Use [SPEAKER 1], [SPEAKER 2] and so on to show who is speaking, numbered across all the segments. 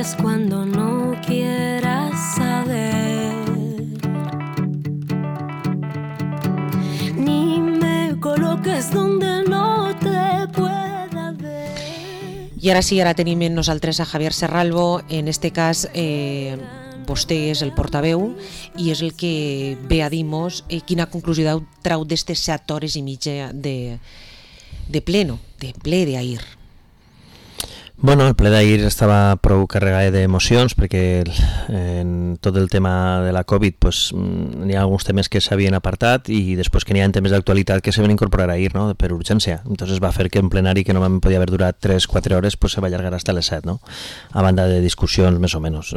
[SPEAKER 1] llames cuando no quieras saber, ni me coloques donde no te pueda ver.
[SPEAKER 2] I ara sí, ara tenim en nosaltres a Javier Serralvo. En este cas vostè és el portaveu i és el que ve a dir-nos quina conclusió trau d'estes 7 hores i mitja de ple d'ahir.
[SPEAKER 3] Bueno, el ple d'ahir estava prou carregat d'emocions perquè en tot el tema de la Covid pues, n'hi ha alguns temes que s'havien apartat i després que n'hi ha temes d'actualitat que se van incorporar ahir, ¿no? Per urgència. Entonces va fer que en plenari, que normalment podia haver durat 3-4 hores, pues se va allargar hasta les 7, ¿no? A banda de discussions més o menys.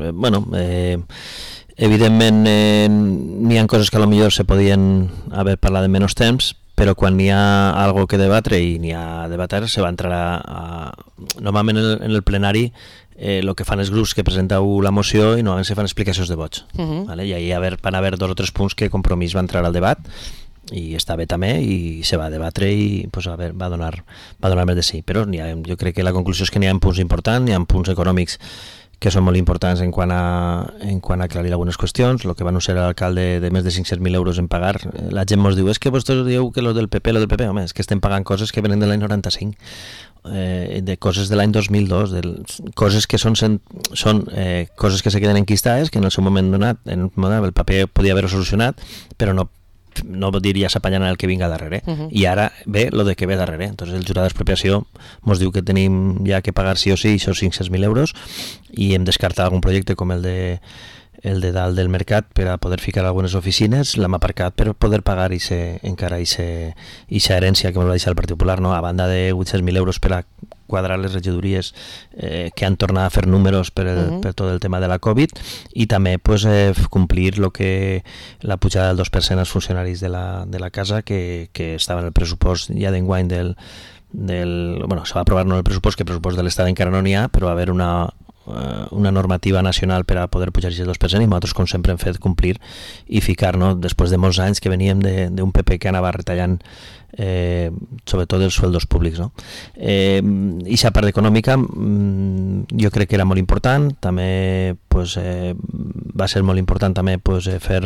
[SPEAKER 3] Evidentment n'hi ha coses que a lo millor se podien haver parlat en menys temps, però quan n'hi ha algo que debatre i n'hi ha a debater se va entrar normalment en el plenari el que fan els grups que presenteu la moció i normalment se fan explicacions de vots, ¿vale? I ahí van haver 2 o 3 punts que Compromís va entrar al debat i està bé també i se va debatre i pues, va donar més de sí, però jo crec que la conclusió és que n'hi ha punts importants, n'hi ha punts econòmics que són molt importants en quant a aclarir algunes qüestions. El que va anunciar l'alcalde de més de 500.000 euros en pagar, la gent ens diu, és que vostès dieu que lo del PP, home, és que estem pagant coses que venen de l'any 95, de coses de l'any 2002, coses que són coses que se queden enquistades, que en el seu moment donat, el paper podia haver-ho solucionat, però no diria s'apanyaran el que vinga darrere. I ara ve lo de que ve darrere. Entonces el jurat d'expropiació ens diu que tenim ja que pagar sí o sí aquests 500.000 euros i hem descartat algun projecte com el de dalt del mercat per a poder ficar algunes oficines, l'hem aparcat per poder pagar encara aquesta herència que ens va deixar el Partit Popular, no? A banda de 800.000 euros per a quadrar les regidories que han tornat a fer números per tot el tema de la Covid i també pues, complir la pujada del 2% als funcionaris de la casa que estava en el pressupost ja d'enguany se va aprovar no el pressupost, que el pressupost de l'Estat encara no n'hi ha, però va haver una normativa nacional per a poder pujar el 2% i nosaltres com sempre hem fet complir i ficar, no? Després de molts anys que veníem d'un PP que anava retallant sobretot els sueldos públics, no? I aquesta part econòmica jo crec que era molt important, també pues, va ser molt important també pues, fer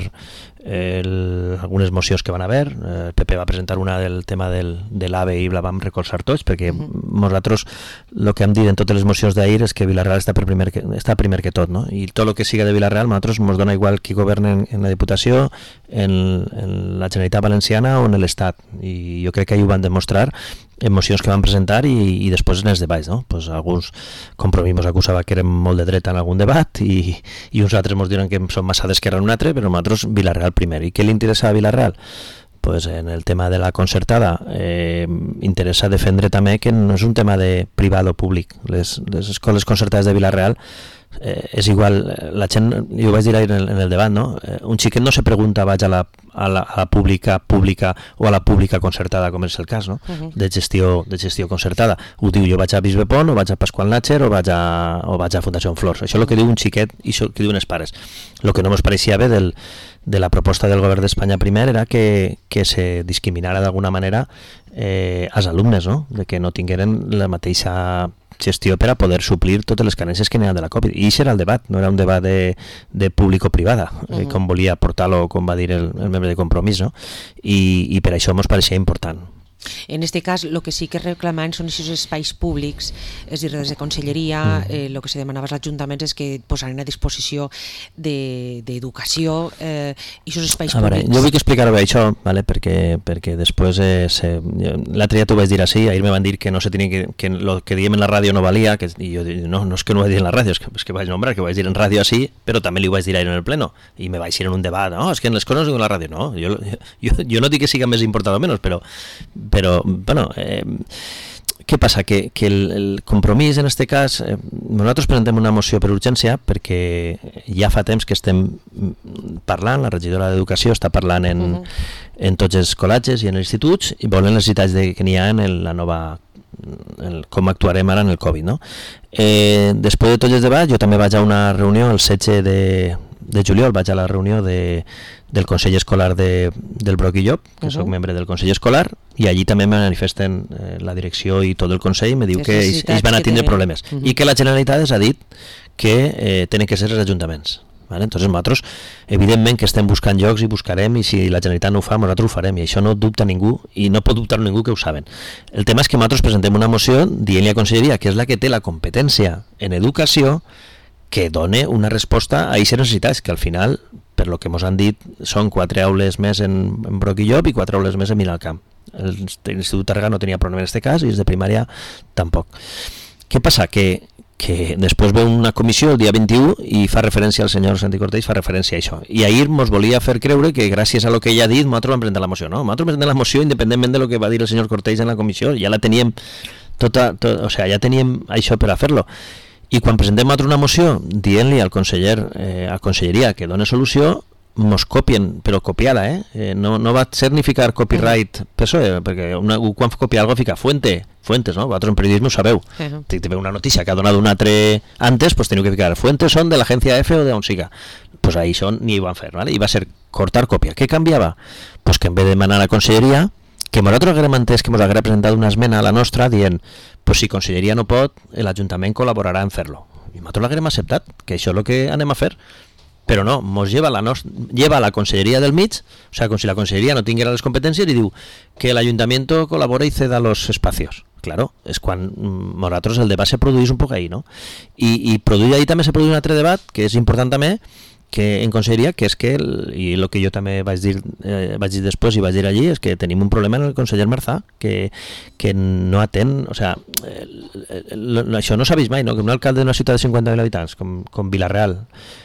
[SPEAKER 3] algunes mocions que van haver. El PP va presentar una del tema de l'AVE i la vam recolzar tots perquè nosaltres el que hem dit en totes les mocions d'ahir és que Vila-real està primer que tot, no? I tot el que siga de Vila-real nosaltres ens dona igual qui governa en la Diputació, en la Generalitat Valenciana o en l'Estat, i jo crec que ahir ho van demostrar en mocions que van presentar i després en els debats, no? Pues alguns Compromís acusava que érem molt de dreta en algun debat i uns altres ens diuen que som massa d'esquerra en un altre, però nosaltres Vila-real primer. I què li interessa a Vila-real? Pues en el tema de la concertada interessa defendre també que no és un tema de privat o públic. Les escoles concertades de Vila-real és igual, la gent, jo ho vaig dir ahir en el debat, no? Un xiquet no se pregunta vaig a la pública o a la pública concertada, com és el cas, no? De gestió concertada. Ho diu, jo vaig a Bisbe Pont, o vaig a Pasqual Natxer, o vaig a Fundació Flors. Això és el que diu un xiquet i això que diuen els pares. El que no ens pareixia bé de la proposta del govern d'Espanya primer era que se discriminara d'alguna manera als alumnes, no? De que no tingueren la mateixa gestió per a poder suplir totes les carències que n'hi ha de la Covid. I això era el debat, no era un debat de públic o privada, com volia portar-lo, com va dir el membre de Compromís, no? I per això ens pareixia important.
[SPEAKER 2] En este cas, el que sí que reclamant són aquests espais públics, és a dir, des de Conselleria, el que se demanava als ajuntaments és que posaran a disposició d'educació i aquests espais públics.
[SPEAKER 3] Jo vull explicar bé això, ¿vale? perquè després l'altre dia t'ho vaig dir així, ahir me van dir que no se tenia que el que diem en la ràdio no valia, i jo dic, no és que no ho vaig dir en la ràdio, és que vaig nombrar, que ho vaig dir en ràdio així, però també li ho vaig dir ahir en el pleno, i me vaig ir en un debat, no, és que en les coses no dic en la ràdio, no, jo no dic que siga més important o menys, però bueno, què passa? Que el Compromís en aquest cas, nosaltres presentem una moció per urgència perquè ja fa temps que estem parlant, la regidora d'Educació està parlant en tots els col·legis i en els instituts i volen les necessitats que n'hi ha en la nova com actuarem ara en el Covid, no? Després de tots els debats jo també vaig a una reunió el 16 de juliol, vaig a la reunió del Consell Escolar del Broc i Llop, que soc membre del Consell Escolar, i allí també me manifesten la direcció i tot el Consell, me diu que ells van a tindre problemes i que la Generalitat ha dit que tenen que ser els ajuntaments. Vale? Entonces nosaltres, evidentment que estem buscant llocs i buscarem, i si la Generalitat no ho fa, nosaltres ho farem, i això no dubta ningú, i no pot dubtar ningú que ho saben. El tema és que nosaltres presentem una moció dient-li a Conselleria, que és la que té la competència en educació, que done una resposta a aquestes necessitats, que al final, per lo que ens han dit, són 4 aules més en Broc i Llop i 4 aules més en Miralcamp. L'Institut Tàrrega no tenia problema en aquest cas, i els de primària tampoc. Què passa? Que després ve una comissió el dia 21 i fa referència al senyor Santi Cortells, fa referència a això. I ahir ens volia fer creure que gràcies a lo que ella ha dit nosaltres vam presentar la moció. No, nosaltres presentem la moció independentment de lo que va dir el senyor Cortells en la comissió, ja la teníem o sea, ja teníem això per a fer-lo. I quan presentem nosaltres una moció dient-li al conseller, a Conselleria que dona solució, mos copien, però copiada, no va ser ni ficar copyright PSOE, perquè quan copia algo fica fuentes, no? Vosaltres en periodisme ho sabeu. Si te ve una notícia que ha donat un altre antes, pues teniu que ficar fuentes són de l'agència F o d'on siga. Pues ahí són, ni ho van fer, ¿vale? I va ser cortar còpia. Què canviava? Pues que en vez de demanar a la Conselleria, que nosaltres haguem entès que ens haguera presentat una esmena a la nostra dient, pues si Conselleria no pot, l'Ajuntament col·laborarà en fer-lo. I nosaltres l'haguem acceptat, que això és el que anem a fer. Però no, ens lleva a la Conselleria del mig, o sea, com si la Conselleria no tinguera les competències, i diu que l'Ayuntamiento colabora y ceda los espacios. Claro, és quan nosaltres el debat se produeix un poc ahí, no? I produir ahí també se produeix un altre debat, que és important també, que en Conselleria, que és que, i el que jo també vaig dir després i vaig dir allí, és que tenim un problema en el conseller Marzà, que no atén, o sea, això no s'ha vist mai, no? Que un alcalde d'una ciutat de 50.000 habitants, com Vila-real,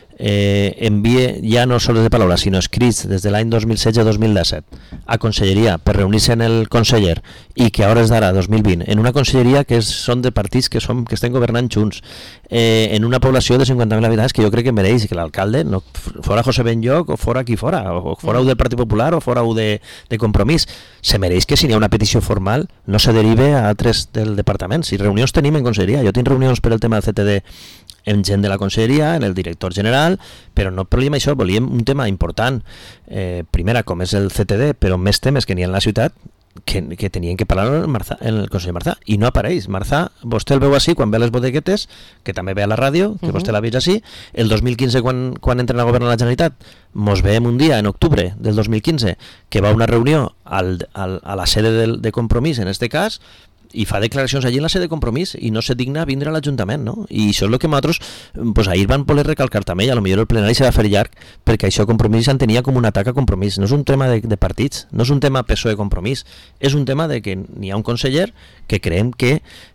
[SPEAKER 3] envie ja no sols de paraula sinó escrits des de l'any 2016-2017 a Conselleria per reunir-se en el conseller i que a hores d'ara 2020 en una conselleria que són de partits que estem governant junts en una població de 50.000 habitants que jo crec que mereix que l'alcalde, no, fora José Benlloch o fora qui fora, o fora del Partit Popular o fora de Compromís, se mereix que si n'hi ha una petició formal no se derive a altres del departament. Si reunions tenim en Conselleria, jo tinc reunions per el tema del CTD en gent de la Conselleria, en el director general, però no volíem això, volíem un tema important. Primera, com és el CTD, però més temes que n'hi ha en la ciutat, que tenien que parlar en el conseller Marzà, i no apareix. Marzà, vostè el veu així quan ve a les bodeguetes, que també ve a la ràdio, que vostè l'ha vist així. El 2015, quan entren a governar la Generalitat, mos veiem un dia, en octubre del 2015, que va a una reunió a la sede de Compromís, en este cas, i fa declaracions allí en la sede de Compromís i no se digna a vindre a l'Ajuntament, no? I això és el que nosaltres pues, ahir van voler recalcar també, i a lo millor el plenari s'ha de fer llarg, perquè això Compromís s'entenia com un atac a Compromís. No és un tema de partits, no és un tema PSOE-Compromís, és un tema de que n'hi ha un conseller que creiem que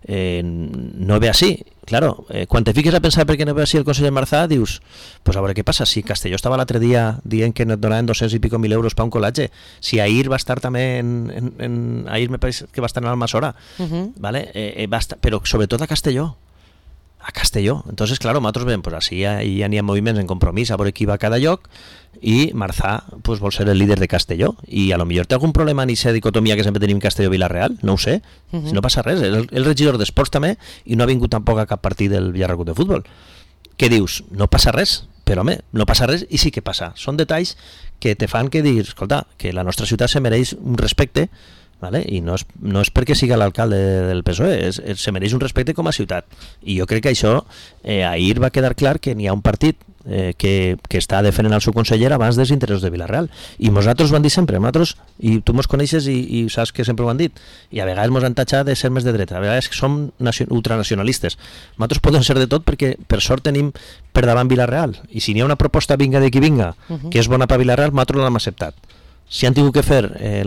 [SPEAKER 3] no ve així. Claro, quan te fiques a pensar per què no ve així el conseller Marzà, dius, pues a veure què passa, si Castelló estava l'altre dia dient que et donaven 200 i pico mil euros per un col·latge, si ahir va estar també ahir me pareix que va estar en Almassora, ¿vale? Però sobretot a Castelló. Entonces, claro, nosaltres veiem, pues així ja n'hi ha moviments en Compromís a veure qui va a cada lloc, i Marzà pues, vol ser el líder de Castelló, i a lo millor té algun problema en aquesta dicotomia que sempre tenim Castelló-Vila-real, no ho sé, si no passa res, el regidor d'Esports també, i no ha vingut tampoc a cap partit del Villarrecut de futbol. Què dius? No passa res, però home, no passa res i sí que passa. Són detalls que te fan que dir, escolta, que la nostra ciutat se mereix un respecte, ¿vale? I no és perquè siga l'alcalde del PSOE, se mereix un respecte com a ciutat, i jo crec que això ahir va quedar clar que n'hi ha un partit que està defendent el seu conseller abans dels interessos de Vila-real, i nosaltres ho han dit sempre, nosaltres, i tu mos coneixes i saps que sempre ho han dit, i a vegades mos han tatxat de ser més de dreta, a vegades som ultranacionalistes. Nosaltres podem ser de tot perquè per sort tenim per davant Vila-real, i si n'hi ha una proposta vinga de qui vinga que és bona per Vila-real, nosaltres l'hem acceptat. Si han tingut que fer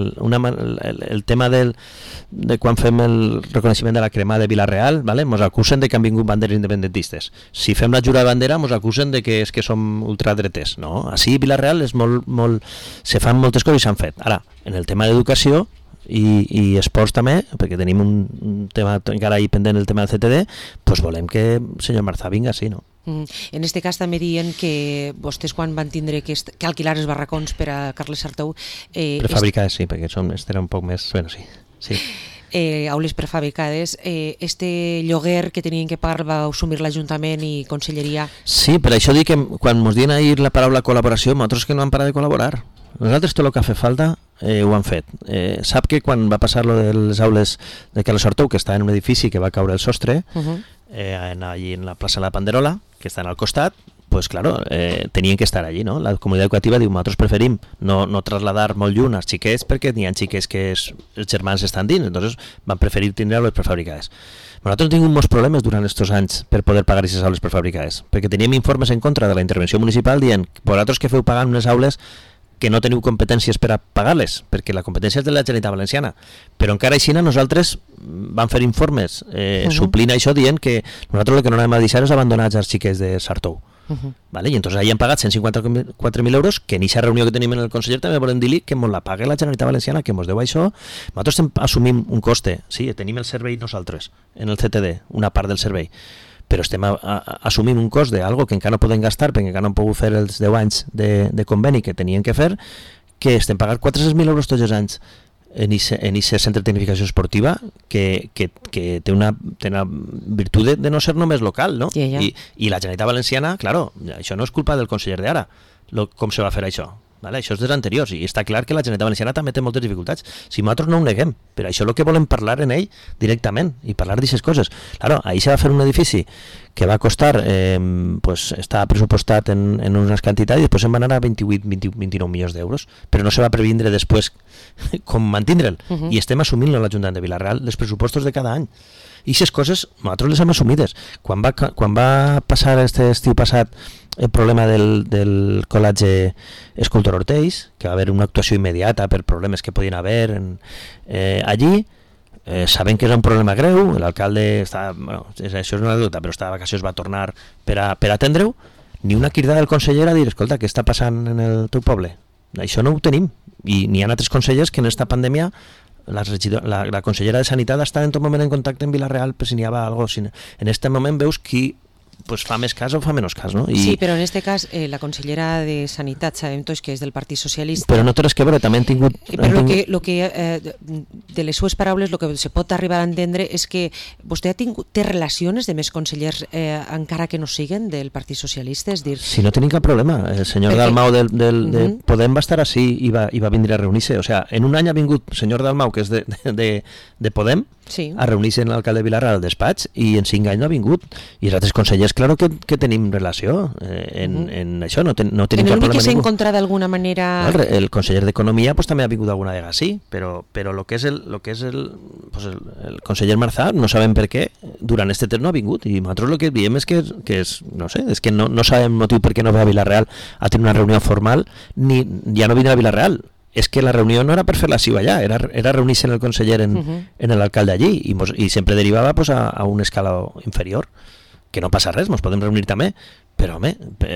[SPEAKER 3] el tema de quan fem el reconeixement de la cremada de Vila-real, ¿vale? Mos acusen de que han vingut banderes independentistes. Si fem la jura de bandera, mos acusen de que és que som ultradretes. No, així Vila-real és se fan moltes coses i s'han fet. Ara, en el tema d'educació i esports també, perquè tenim un tema encara ahí pendent, el tema del CTD, doncs volem que el senyor Marzà vinga així, no?
[SPEAKER 2] En este cas també diuen que vostès quan van tindre que alquilar els barracons per a Carles Sartou...
[SPEAKER 3] Prefabricades, sí, perquè era un poc més... Bueno, sí.
[SPEAKER 2] Aules prefabricades, este lloguer que tenien que pagar va assumir l'Ajuntament i Conselleria...
[SPEAKER 3] Sí, per això dic que quan ens diuen ahir la paraula col·laboració, nosaltres que no hem parat de col·laborar. Nosaltres tot el que ha fet falta ho han fet. Sap que quan va passar lo de les aules de Carles Sartou, que està en un edifici que va caure el sostre, allí en la plaça de la Panderola, que estan al costat, pues claro, tenien que estar allí, no? La comunitat educativa diu, nosaltres preferim no trasladar molt lluny als xiquets perquè n'hi ha xiquets que els germans estan dins, entonces van preferir tindre les prefabricades. Nosaltres hem tingut molts problemes durant aquests anys per poder pagar aquestes aules prefabricades, perquè teníem informes en contra de la intervenció municipal dient, vosaltres que feu pagant unes aules que no teniu competències per a pagar-les, perquè la competència és de la Generalitat Valenciana. Però encara així nosaltres vam fer informes suplint això dient que nosaltres el que no anem a deixar és abandonar els xiquets de Sartou. Vale? I entonces ahí han pagat 154.000 euros, que en aquesta reunió que tenim en el conseller també volem dir-li que ens la pague la Generalitat Valenciana, que ens deu això. Nosaltres assumim un coste, sí, tenim el servei nosaltres, en el CTD, una part del servei, però estem assumint un cost d'algo que encara no podem gastar perquè encara no hem pogut fer els 10 anys de conveni que tenien que fer, que estem pagant 400.000 euros tots els anys en aquest centre de tecnificació esportiva que té una virtut de no ser només local, no? I la Generalitat Valenciana, claro, això no és culpa del conseller d'ara, com se va fer això. Vale? Això és dels anteriors i està clar que la Generalitat Valenciana també té moltes dificultats. Si nosaltres no ho neguem, però això és el que volem parlar en ell directament i parlar d'aquestes coses. Claro, ahir se va fer un edifici que va costar, pues, estava pressupostat en unes quantitats i després se'n va anar a 29 milions d'euros, però no se va previndre després com mantindre'l. I estem assumint a l'Ajuntament de Vila-real els pressupostos de cada any. I aquestes coses nosaltres les hem assumides. Quan va passar este estiu passat el problema del col·legi Escultor Ortells, que va haver una actuació immediata per problemes que podien haver allí, sabent que era un problema greu, l'alcalde estava, bueno, això és una anècdota, però estava de vacacions, va tornar per atendre-ho, ni una cridada del conseller a dir, escolta, què està passant en el teu poble? Això no ho tenim, i n'hi ha altres consellers que en esta pandèmia la consellera de Sanitat està en tot moment en contacte amb Vila-real per si n'hi havia alguna cosa. En aquest moment veus qui pues fa més cas o fa menys cas, no?
[SPEAKER 2] Sí, però en este cas la consellera de Sanitat sabem tots que és del Partit Socialista.
[SPEAKER 3] Però no té res que veure, també han tingut...
[SPEAKER 2] Però de les seues paraules el que se pot arribar a entendre és que vostè té relacions de més consellers encara que no siguen del Partit Socialista, és dir...
[SPEAKER 3] Si no tenim cap problema, el senyor Dalmau de Podem va estar així i va vindre a reunir-se, o sea, en un any ha vingut el senyor Dalmau, que és de Podem,
[SPEAKER 2] sí,
[SPEAKER 3] a reunir-se en l'alcalde de Vila-real al despatx, i en 5 anys no ha vingut, i els altres consellers claro que tenim relació en això, no tenim cap problema.
[SPEAKER 2] L'únic que s'ha encontrat d'alguna manera...
[SPEAKER 3] El conseller d'Economia pues, també ha vingut alguna vegada, sí, però el que és el conseller Marzà no sabem per què durant aquest temps no ha vingut, i nosaltres el que diem és que no sé, és que no sabem motiu per què no ve a Vila-real a tenir una reunió formal, ni ja no vindrà a Vila-real. És que la reunió no era per fer-la així allà, era reunir-se en el conseller en l'alcalde allí, i sempre derivava pues, a una escala inferior, que no passa res, ens podem reunir també, però home,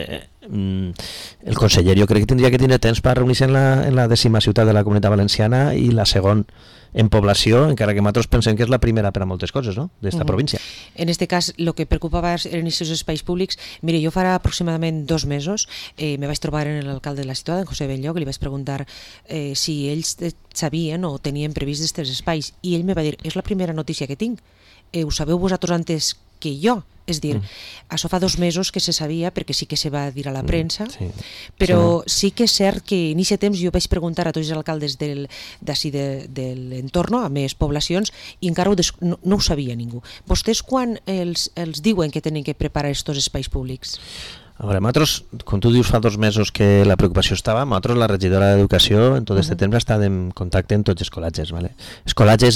[SPEAKER 3] el conseller jo crec que tindria que tenir temps per reunir-se en la 10ª ciutat de la Comunitat Valenciana i la segona en població, encara que nosaltres pensem que és la primera per a moltes coses, no?, d'esta província.
[SPEAKER 2] En aquest cas, el que preocupava eren aquests espais públics. Mire, jo farà aproximadament 2 mesos me vaig trobar en l'alcalde de la ciutat, en José Bello, que li vaig preguntar si ells sabien o tenien previst aquests espais, i ell me va dir, és la primera notícia que tinc, ho sabeu vosaltres antes que jo, és dir, això fa 2 mesos que se sabia perquè sí que se va dir a la premsa, però sí que és cert que en aquest temps jo vaig preguntar a tots els alcaldes d'ací de l'entorn, a més poblacions, i encara no ho sabia ningú. Vostès quan els diuen que tenen que preparar aquests espais públics?
[SPEAKER 3] A veure, nosaltres, com tu dius, fa 2 mesos que la preocupació estava, nosaltres, la regidora d'Educació, en tot aquest temps ha estat en contacte amb tots els col·legis, ¿vale? Els col·legis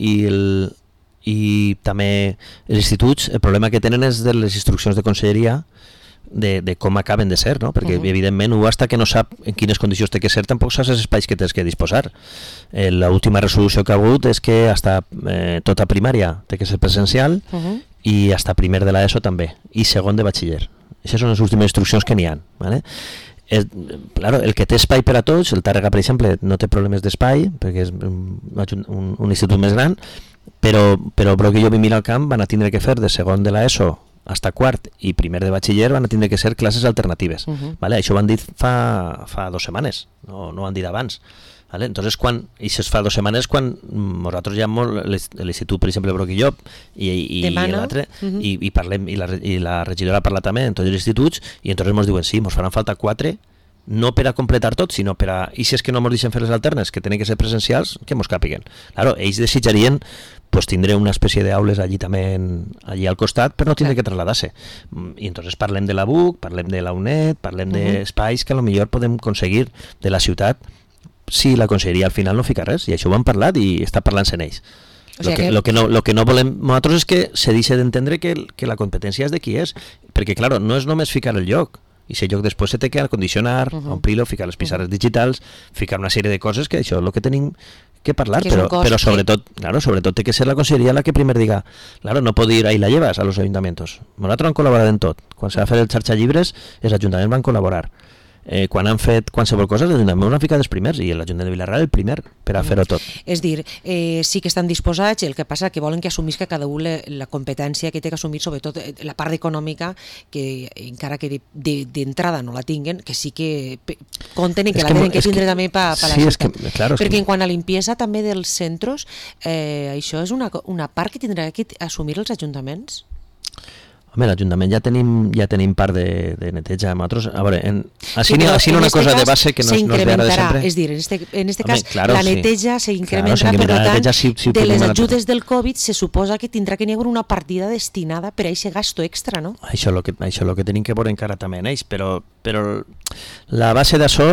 [SPEAKER 3] i també els instituts, el problema que tenen és de les instruccions de conselleria de com acaben de ser, no? Perquè evidentment un hasta que no sap en quines condicions té que ser tampoc saps els espais que tens que disposar. L'última resolució que ha hagut és que hasta tota primària té que ser presencial i hasta primer de l'ESO també, i segon de batxiller. Aquestes són les últimes instruccions que n'hi ha, ¿vale? Claro, el que té espai per a tots, el Tàrrega, per exemple, no té problemes d'espai perquè és un institut més gran, però Broquillo i Miralcamp van a tindre que fer de segon de l'ESO hasta quart i primer de batxiller van a tindre que ser classes alternatives. ¿Vale? Això ho han dit fa 2 setmanes, no ho han dit abans. ¿Vale? Entonces, això es fa 2 setmanes quan nosaltres ja l'institut, per exemple, Broquillo i l'altre, i parlem, i la regidora parla també en tots els instituts, i entonces ens diuen, sí, ens faran falta 4 no per a completar tot, sinó per a... I si és que no ens deixen fer les alternes, que tenen que ser presencials, que ens capiguen. Claro, ells desitjarien pues tindré una espècie d'aules allí també allí al costat, però no tindré que trasladar-se. I entonces parlem de la BUC, parlem de la UNED, parlem d'espais que a lo millor podem aconseguir de la ciutat si la conselleria al final no fica res, i això ho hem parlat i està parlant-se en ells. Lo que no volem nosaltres és que se deixi d'entendre que la competència és de qui és, perquè, claro, no és només ficar el lloc, i si el lloc després se té que acondicionar, omplir-lo, ficar les pissarres digitals, ficar una sèrie de coses que això és el que tenim que parlar, però sobretot té que ser la conselleria la que primer diga, claro, no pot dir ahí la llevas a los ayuntamientos. Nosaltres han col·laborat en tot. Quan se va fer el xarxa llibres, els ajuntaments van col·laborar. Quan han fet qualsevol cosa, l'Ajuntament ha ficat els primers i l'Ajuntament de Vila-real el primer per a fer-ho tot.
[SPEAKER 2] És dir, sí que estan disposats, el que passa que volen que assumisca cada un la competència que té que assumir, sobretot la part econòmica, que encara que d'entrada no la tinguen, que sí que compten i que la tenen que tindre també per la ciutat. Perquè en quant a limpiesa també dels centres, això és una part que tindrà que assumir els ajuntaments?
[SPEAKER 3] Home, l'Ajuntament ja tenim part de neteja. Nosaltres, a veure, així n'hi ha una cosa de base que no es ve ara de sempre.
[SPEAKER 2] És dir, en este cas, la neteja s'incrementarà, per tant, de les ajudes del Covid se suposa que tindrà que n'hi haver una partida destinada per a aquest gasto extra, no?
[SPEAKER 3] Això és el que tenim que veure encara també en ells, però la base d'això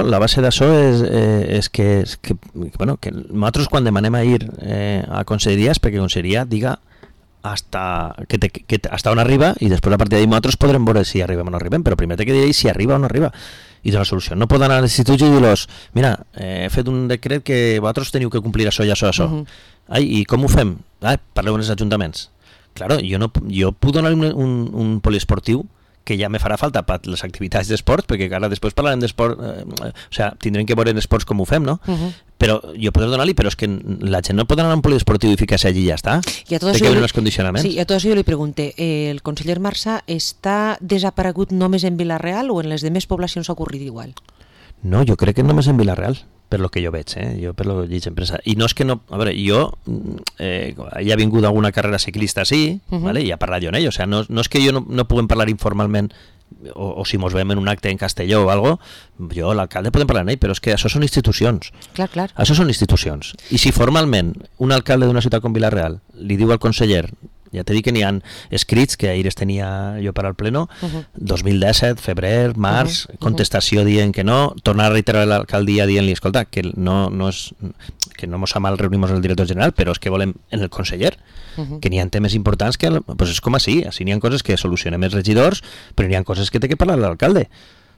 [SPEAKER 3] és que nosaltres quan demanem a ir a conselleria és perquè conselleria diga hasta on arriba i després a partir d'ahí nosaltres podrem veure si arribem o no arribem, però primer té que dir si arriba o no arriba i donar solució. No poden anar a l'institut i dir-los mira, he fet un decret que vosaltres teniu que complir això i això. I com ho fem? Parleu amb els ajuntaments. Claro, jo puc donar un poliesportiu que ja me farà falta per les activitats d'esport, perquè ara després parlarem d'esport, tindrem que veure en esports com ho fem, no? Però jo podré donar-li, però és que la gent no pot anar a un poliesportiu i ficar-se allí i ja està. Té que haver uns condicionaments.
[SPEAKER 2] Sí, a tot això jo li pregunte, el conseller Marsà està desaparegut només en Vila-real o en les demés poblacions ha ocorrit igual?
[SPEAKER 3] No, jo crec que només en Vila-real, per lo que jo veig, jo per lo que lleig en premsa. I no és que no... A veure, jo hi ha vingut alguna carrera ciclista, sí, ¿vale? I ha parlat jo en ell. O sea, no és que jo no puguem parlar informalment o si mos veiem en un acte en Castelló o algo, jo, l'alcalde, podem parlar en ell, però és que això són institucions.
[SPEAKER 2] Clar.
[SPEAKER 3] Això són institucions. I si formalment un alcalde d'una ciutat com Vila-real li diu al conseller, ja t'he dit que n'hi ha escrits que ahir es tenia jo per al pleno, 2017, febrer, març, contestació dient que no, tornar a reiterar a l'alcaldia dient-li, escolta, que no mos fa mal reunir-nos el director general, però és que volem en el conseller, que n'hi ha temes importants que, pues és com així n'hi ha coses que solucionem els regidors, però n'hi ha coses que té que parlar l'alcalde.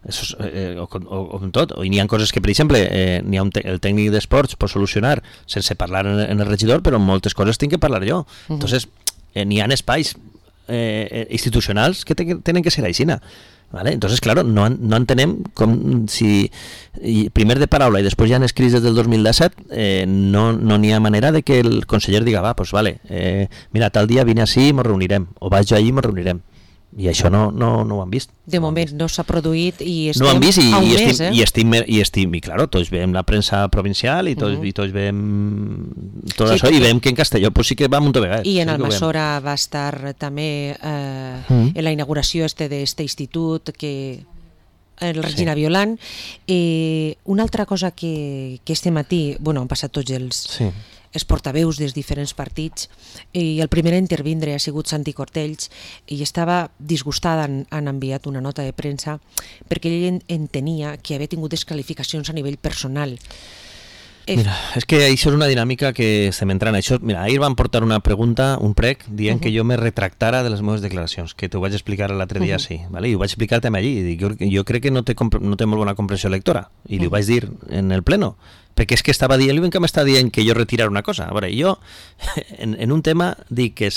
[SPEAKER 3] O tot, i n'hi ha coses que, per exemple, el tècnic d'esports pot solucionar sense parlar en el regidor, però moltes coses tinc que parlar jo. Entonces, n'hi ha espais institucionals que tenen que ser aixina, ¿vale? Entonces, claro, no entenem com si primer de paraula i després ja han escrits des del 2017 no n'hi ha manera de que el conseller diga, va, pues vale, mira, tal dia vine així i ens reunirem, o vaig jo allí i ens reunirem. I això no ho han vist.
[SPEAKER 2] De moment no s'ha produït i estem
[SPEAKER 3] no han vist
[SPEAKER 2] a un mes,
[SPEAKER 3] i claro, tots veiem la premsa provincial i tots veiem tot això i veiem que en Castelló pues sí que va munt vegades.
[SPEAKER 2] I en Almassora va estar també en la inauguració d'este institut que el Regina Violant. Una altra cosa que este matí, han passat tots els portaveus dels diferents partits i el primer a intervindre ha sigut Santi Cortells i estava disgustada, han enviat una nota de premsa perquè ell entenia que havia tingut descalificacions a nivell personal.
[SPEAKER 3] Mira, és que això és una dinàmica que estem entrant. Mira, ahir van portar una pregunta, un prec, dient que jo me retractara de les meves declaracions, que t'ho vaig explicar l'altre dia, sí, ¿vale? I ho vaig explicar també allí. Jo crec que no té molt bona comprensió lectora, i li ho vaig dir en el pleno, perquè és que estava dient, que m'està dient que jo retirar una cosa. A veure, jo en un tema dic que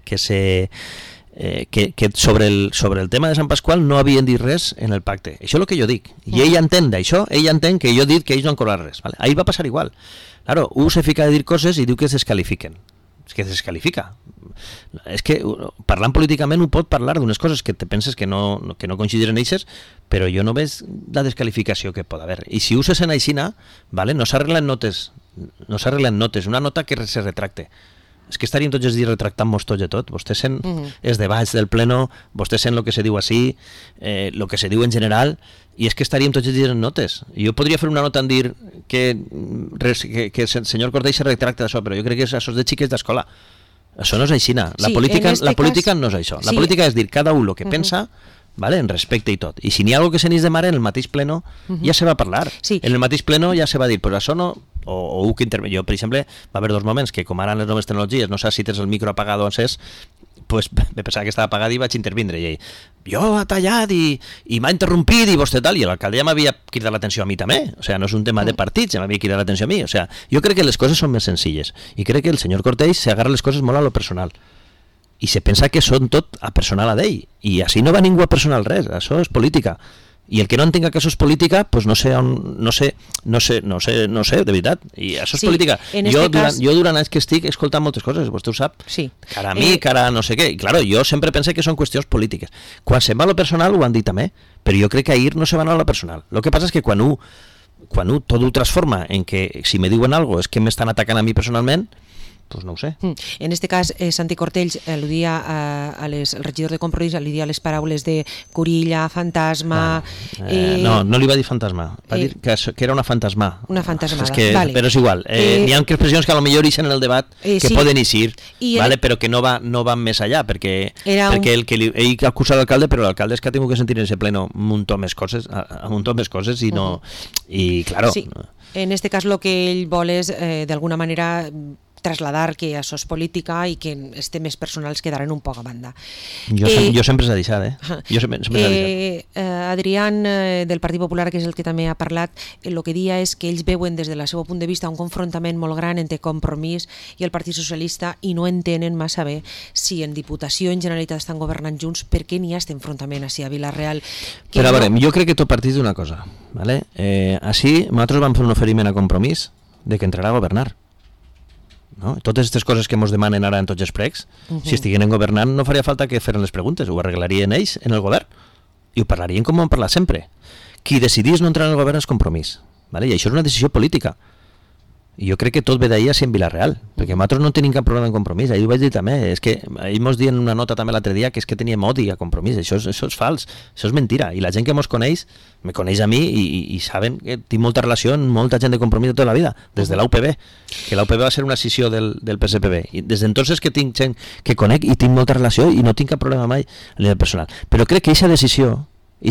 [SPEAKER 3] sobre el tema de Sant Pasqual no havien dit res en el pacte. Això és el que jo dic. I ell entén d'això, ell entén que jo he dit que ells no han cobrat res. Vale? Ahir va passar igual. Claro, se fica a dir coses i diu que es descalifiquen. És que es descalifica. És que parlant políticament ho pot parlar d'unes coses que te penses que no coincidiran en eixes, però jo no veig la descalificació que pot haver. I si uses en aixina, vale, no s'arreglen notes, una nota que se retracte. És que estaríem tots els dies retractant-nos tots de tot. Vostè sent els debats del pleno, vostè sent el que se diu així, el que se diu en general, i és que estaríem tots els dies en notes. Jo podria fer una nota en dir que el senyor Cortell se retracta d'això, però jo crec que això és de xiques d'escola. Això no és així. La política no és això. La política és dir cada un el que pensa, vale, en respecte i tot. I si n'hi ha alguna que se n'hi de mare, en el mateix pleno ja se va parlar.
[SPEAKER 2] Sí.
[SPEAKER 3] En el mateix pleno ja se va dir, però això no... O que jo, per exemple, va haver dos moments que, com ara en les noves tecnologies, no sé si tens el micro apagat o encès, pues me pensava que estava apagat i vaig intervindre. I ell, jo ha tallat i m'ha interrompit i vostè tal, i l'alcalde ja m'havia cridat l'atenció a mi també. O sea, no és un tema de partits, ja m'havia cridat l'atenció a mi. O sea, jo crec que les coses són més senzilles. I crec que el senyor Cortell s'agarra les coses molt a lo personal. I se pensa que són tot a personal a d'ell. I així no va ningú a personal res, això és política. I el que no entenga que això és política, pues no sé, de veritat. I això és política. Jo durant anys que estic escoltant moltes coses, vostè ho sap.
[SPEAKER 2] Sí.
[SPEAKER 3] Cara a mi, cara a no sé què. I claro, jo sempre pense que són qüestions polítiques. Quan se'n va a lo personal ho han dit també, però jo crec que ahir no se van a lo personal. Lo que passa és que quan tot ho transforma en que si me diuen algo és que m'estan atacant a mi personalment, pues no ho sé.
[SPEAKER 2] En este cas, Santi Cortells al·ludia el regidor de Compromís, al·ludia a les paraules de Corilla, fantasma...
[SPEAKER 3] No li va dir fantasma, va dir que era una fantasma.
[SPEAKER 2] Una fantasmada,
[SPEAKER 3] vale. Però és igual. N'hi ha expressions que potser ixen en el debat que poden eixir, vale, però que no van més allà, perquè ell acusa l'alcalde, però l'alcalde és que ha tingut que sentir en ese pleno un muntó més coses i no... I, claro...
[SPEAKER 2] Sí. En este cas, el que ell vol és, d'alguna manera, trasladar que això és política i que els temes personals quedaran un poc a banda.
[SPEAKER 3] Jo sempre s'ha deixat, Jo sempre s'ha deixat.
[SPEAKER 2] Adrián, del Partit Popular, que és el que també ha parlat, el que dia és que ells veuen des del seu punt de vista un confrontament molt gran entre Compromís i el Partit Socialista i no entenen massa bé si en Diputació i en Generalitat estan governant junts, per què n'hi ha aquest enfrontament així a Vila-real.
[SPEAKER 3] Però a veure, jo crec que tot partit d'una cosa. ¿Vale? Així, nosaltres vam fer un oferiment a Compromís de que entrarà a governar. No? Totes aquestes coses que ens demanen ara en tots els pregs, si estiguin governant no faria falta que feren les preguntes, ho arreglarien ells en el govern i ho parlarien com ho han parlat sempre. Qui decidís no entrar en el govern és Compromís, ¿vale? I això és una decisió política. I jo crec que tot ve d'ahir a Vila-real, perquè nosaltres no tenim cap problema en Compromís. Ahir ho vaig dir també, és que ahir ens diuen una nota també l'altre dia que és que teníem odi a Compromís. Això és fals, això és mentira. I la gent que ens coneix, me coneix a mi i saben que tinc molta relació amb molta gent de Compromís de tota la vida, des de l'UPB, que l'UPB va ser una escissió del PSPB. I des d'entonces que tinc gent que conec i tinc molta relació i no tinc cap problema mai a nivell personal. Però crec que aquesta decisió,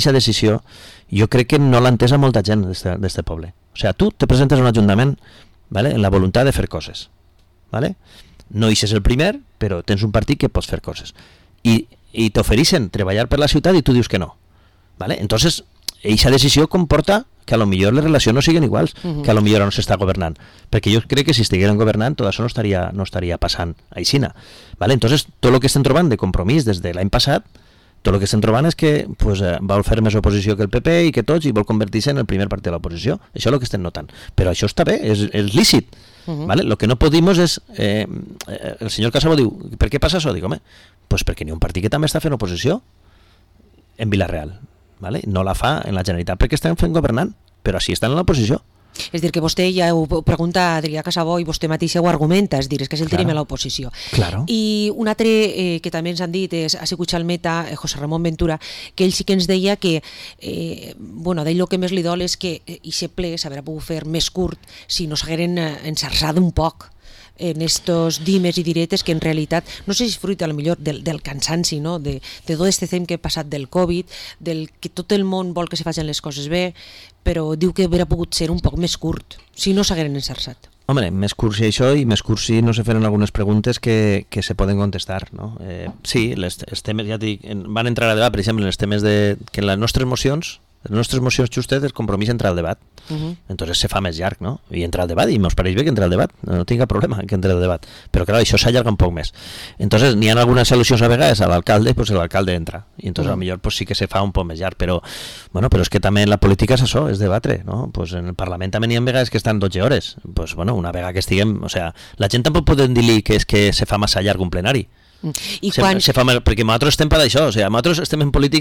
[SPEAKER 3] jo crec que no l'ha entesa molta gent d'este poble. O sigui, tu te presentes a un ajuntament, ¿vale? En la voluntat de fer coses, ¿vale? No ixes el primer, però tens un partit que pots fer coses i t'ofereixen treballar per la ciutat i tu dius que no, ¿vale? Entonces, eixa decisió comporta que a lo millor les relacions no siguin iguals, que a lo millor no s'està governant, perquè jo crec que si estigueren governant tot això no estaria passant aixina, ¿vale? Entonces, tot el que estem trobant de Compromís des de l'any passat, tot el que estem trobant és que vol fer més oposició que el PP i que tots, i vol convertir-se en el primer partit de l'oposició. Això és el que estem notant. Però això està bé, és lícit. ¿Vale? Lo que no podemos és... el senyor Casabo diu, per què passa això? Dic, home, pues perquè n'hi ha un partit que també està fent oposició en Vila-real. ¿Vale? No la fa en la Generalitat perquè estan fent governant, però així estan en l'oposició.
[SPEAKER 2] És dir, que vostè ja ho pregunta a Adrià Casabó i vostè mateixa ho argumenta, és dir, és que és el tenim a l'oposició.
[SPEAKER 3] Claro.
[SPEAKER 2] I un altre que també ens han dit ha sigut Xalmeta, José Ramón Ventura, que ell sí que ens deia que d'ell el que més li dol és que aquest ple s'haurà pogut fer més curt si no s'hagueren encerçat un poc en estos dimes i diretes que en realitat, no sé si és fruit a lo millor del cansanci, no? de tot este temps que ha passat del Covid, del que tot el món vol que se facin les coses bé, però diu que hauria pogut ser un poc més curt si no s'hagueren encerçat.
[SPEAKER 3] Home, més curt si això i més curt si no se feren algunes preguntes que se poden contestar, no? Sí, els temes, ja dic, van entrar a debat, per exemple, en els temes que en les nostres mocions justes el Compromís entra al debat. Entonces se fa més llarg, no? I entra al debat, i m'os pareix bé que entra al debat, no tinc cap problema que entra al debat, però clar, això s'allarga un poc més. Entonces n'hi ha algunes solucions a vegades a l'alcalde, pues l'alcalde entra, i entonces potser pues, sí que se fa un poc més llarg, però és que també en la política és això, és debatre, no? Pues en el Parlament també n'hi ha vegades que estan 12 hores, pues una vegada que estiguem, o sea, la gent tampoc pot dir-li que és que se fa massa llarg un plenari. Perquè nosaltres estem per això, o sigui, nosaltres estem en política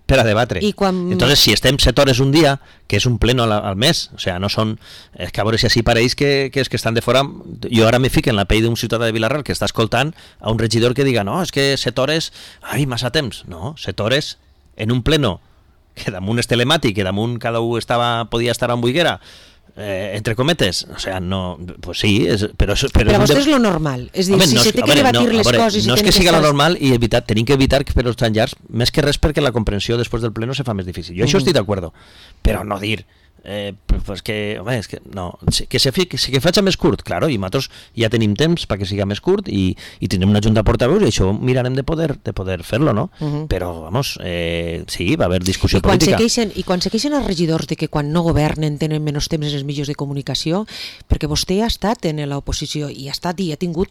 [SPEAKER 3] per a debatre.
[SPEAKER 2] Quan...
[SPEAKER 3] Entonces, si estem 7 hores un dia, que és un pleno al mes, o sea, no són... És que a veure si així pareix que és que estan de fora... Jo ara me fico en la pell d'un ciutadà de Vilarral que està escoltant a un regidor que diga no, és que 7 hores... Ai, massa temps. No, 7 hores en un pleno que damunt és telemàtic, que damunt cada un podia estar en buiguera, entre cometes, o sea, no, pues sí, però
[SPEAKER 2] a vostè és lo normal, és dir, home, si se té que debatir les coses...
[SPEAKER 3] No és que siga lo normal i tenim que evitar que per els tan llargs, més que res perquè la comprensió després del pleno se fa més difícil. Jo això estic d'acord, però no dir... pues que, home, és que no, que faci més curt, claro, i nosaltres ja tenim temps perquè siga més curt i tindrem una junta de portaveus i això mirarem de poder fer-lo, no? Però, vamos, sí, va haver discussió política.
[SPEAKER 2] I quan se queixen els regidors de que quan no governen tenen menys temps en els mitjans de comunicació, perquè vostè ha estat en l'oposició i ha tingut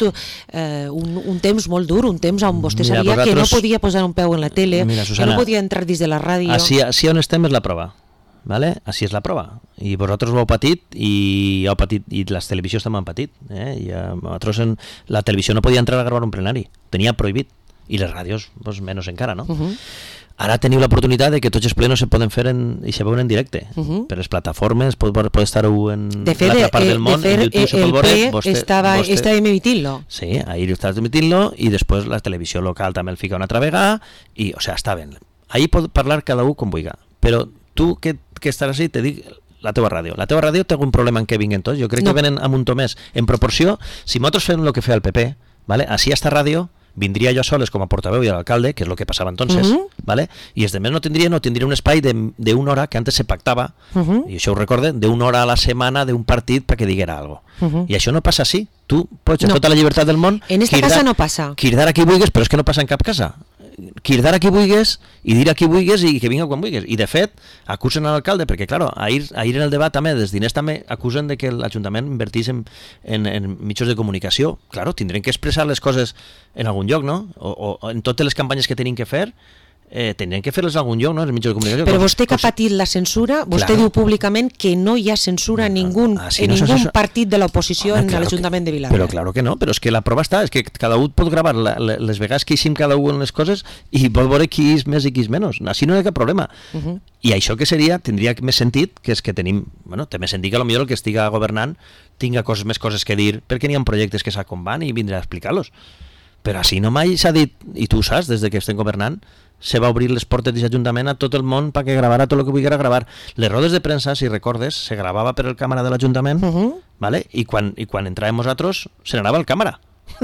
[SPEAKER 2] un temps molt dur, un temps on vostè sabia que no podia posar un peu en la tele, que no podia entrar dins de la ràdio.
[SPEAKER 3] Així on estem és la prova. ¿Vale? Així és la prova i vosaltres ho heu patit i les televisions també han patit, i nosaltres la televisió no podia entrar a gravar un plenari, tenia prohibit, i les ràdios pues, menys encara, no? Ara teniu l'oportunitat de que tots els plenos se poden fer i se veuen en directe per les plataformes, pot estar-ho en l'altra part del món, en YouTube se pot veure.
[SPEAKER 2] De fet, el ple estava emitint-lo.
[SPEAKER 3] Sí, ahir estàs emitint-lo i després la televisió local també el fica una altra vegada i, o sea, està bé. Ahir pot parlar cada un com vulgui, però tu que estaràs així, te dic la teva ràdio. La teva ràdio té algun problema en què vinguen tots? Jo crec que venen amb un to més. En proporció, si nosaltres fem el que feia el PP, ¿vale? Així a esta ràdio vindria jo soles com a portaveu i l'alcalde, que és el que passava entonces, ¿vale? I els demés no tindria un espai d'una hora que antes se pactava, i això ho recorde, d'una hora a la setmana d'un partit perquè diguera algo. I això no passa així. Tu pots amb tota la llibertat del món
[SPEAKER 2] en esta casa no passa.
[SPEAKER 3] Cridar a qui vulguis, però és que no passa en cap casa. Cridar a qui vulguis i dir a qui vulguis i que vinga quan vulguis. I de fet, acusen a l'alcalde, perquè claro, ahir en el debat també, dels diners també acusen de que l'Ajuntament invertís en mitjans de comunicació. Claro, tindrem que expressar les coses en algun lloc, no? O en totes les campanyes que tenim que fer, tindrem que fer-les a algun lloc, no? En els mitjans de comunicació.
[SPEAKER 2] Però vostè que ha patit la censura, vostè diu públicament que no hi ha censura en ningún partit de l'oposició en l'Ajuntament de Vilarral.
[SPEAKER 3] Però claro que no, però és que la prova està, és que cada un pot gravar les vegades que eixim cada un en les coses i pot veure qui és més i qui és menys. Així no hi ha cap problema. I això que seria, tindria més sentit, que és que tenim, bueno, té més sentit que potser el que estiga governant tinga més coses que dir, perquè n'hi ha projectes que com van i vindrà a explicar-los. Però així no mai s'ha dit, i tu ho saps, des que estem governant, se va obrir les portes de l'Ajuntament a tot el món perquè gravara tot el que volguera gravar. Les rodes de premsa, si recordes, se gravava per el càmera de l'Ajuntament, ¿vale? I quan entràvem nosaltres, se n'anava el càmera.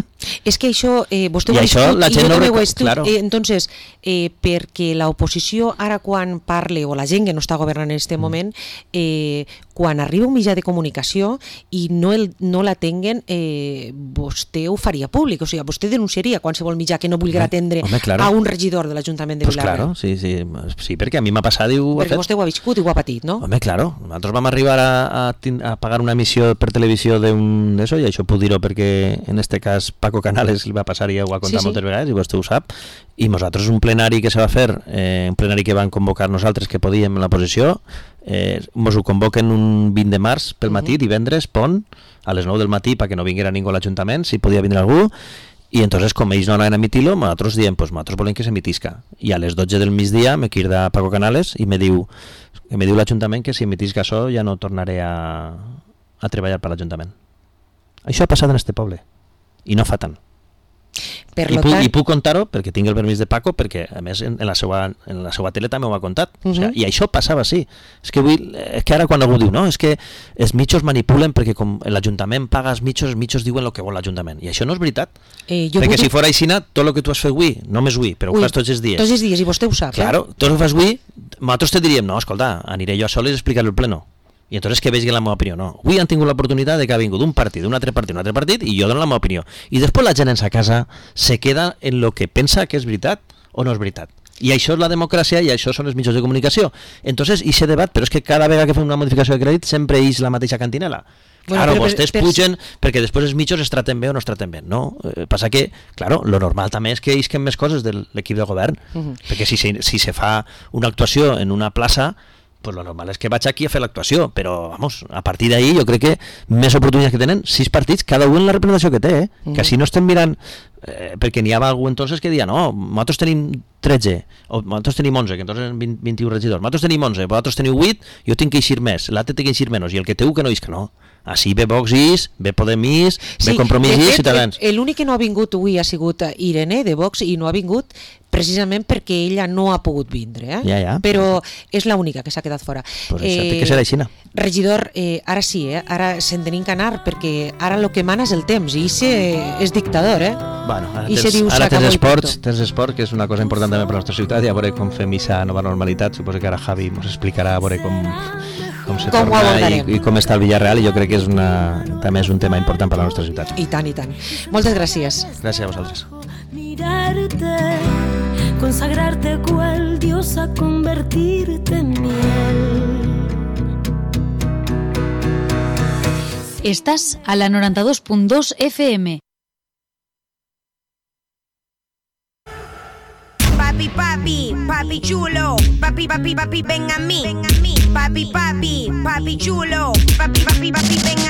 [SPEAKER 2] És que això, vostè ho ha viscut i jo també ho he viscut. Entonces, perquè l'oposició ara quan parle, o la gent que no està governant en aquest moment, quan arriba un mitjà de comunicació i no la tenguen, vostè ho faria públic, o sigui, vostè denunciaria qualsevol mitjà que no vulgui atendre a un regidor de l'Ajuntament de Vilarral.
[SPEAKER 3] Claro, sí, perquè a mi m'ha passat i ho ha fet.
[SPEAKER 2] Perquè vostè ho ha viscut i ho ha patit, no?
[SPEAKER 3] Home, claro, nosaltres vam arribar a pagar una emissió per televisió d'això, i això puc dir-ho perquè en este cas Paco Canales li va passar i ho ha contat moltes vegades i vostè ho sap, i nosaltres un plenari que se va fer, un plenari que van convocar nosaltres que podíem en la posició, ens ho convoquen un 20 de març pel matí, divendres, pont, a les 9 del matí perquè no vinguera ningú a l'Ajuntament, si podia vindre algú, i entonces com ells no anaven a emitir-lo, nosaltres diem, pues nosaltres volem que s'emitisca, i a les 12 del migdia me crida Paco Canales i me diu l'Ajuntament que si emitisca això ja no tornaré a treballar per l'Ajuntament. Això ha passat en este poble i no fa tant. I puc contar-ho perquè tinc el permís de Paco, perquè a més en la seva tele també ho ha contat. O sigui, i això passava així. És que ara quan algú diu no, és que els mitjos manipulen perquè com l'Ajuntament paga els mitjos diuen el que vol l'Ajuntament. I això no és veritat. Perquè si fora així, tot el que tu has fet avui, no més avui, però ho fas tots els dies.
[SPEAKER 2] Tots els dies, i vostè ho sap.
[SPEAKER 3] Claro, tots ho fas avui, nosaltres te diríem, no, escolta, aniré jo a soles a explicar-lo al pleno. I entonces que vegi la meva opinió. No, avui han tingut l'oportunitat de que ha vingut un partit, un altre partit, i jo dono la meva opinió. I després la gent en sa casa se queda en lo que pensa que és veritat o no és veritat. I això és la democràcia i això són els mitjans de comunicació. Entonces, i se debat, però és que cada vegada que fem una modificació de crèdit sempre és la mateixa cantinela. Claro, vostès pugen perquè després els mitjos es traten bé o no es traten bé. No, passa que, claro, lo normal també és que isquen més coses de l'equip de govern, perquè si se fa una actuació en una plaça, pues lo normal és que vaig aquí a fer l'actuació, però vamos, a partir d'ahí jo crec que més oportunitats que tenen 6 partits, cada un en la representació que té, que així no estem mirant perquè n'hi havia algú entonces que deia, no, nosaltres tenim 13, o nosaltres tenim 11, que entonces 21 regidors, nosaltres tenim 11, vosaltres teniu 8, jo tinc que eixir més, l'altre té que eixir menys, i el que té que no és que no. Així ve Vox is, ve Podem is, ve Compromís is, Ciutadans.
[SPEAKER 2] L'únic que no ha vingut avui ha sigut Irene de Vox, i no ha vingut precisament perquè ella no ha pogut vindre,
[SPEAKER 3] Ja.
[SPEAKER 2] Però és l'única que s'ha quedat fora.
[SPEAKER 3] Pues això té que ser així.
[SPEAKER 2] Regidor, ara sí, ara se'n tenim que anar, perquè ara el que mana és el temps, i és dictador,
[SPEAKER 3] Bueno, ara tens esport, que és una cosa important també per a la nostra ciutat, i a veure com fem missa nova normalitat. Suposo que ara Javi ens explicarà a veure com se torna i com està el Villarreal, i jo crec que també és un tema important per a la nostra ciutat.
[SPEAKER 2] I tant, i tant. Moltes gràcies.
[SPEAKER 3] Gràcies a vosaltres.
[SPEAKER 1] Mirarte, consagrarte cual diosa, convertirte en miel.
[SPEAKER 4] Estás a la 92.2 FM.
[SPEAKER 5] Papi, papi, papi chulo, papi, papi, papi, ven a mí. Papi, papi, papi chulo, papi, papi, papi, ven a mí.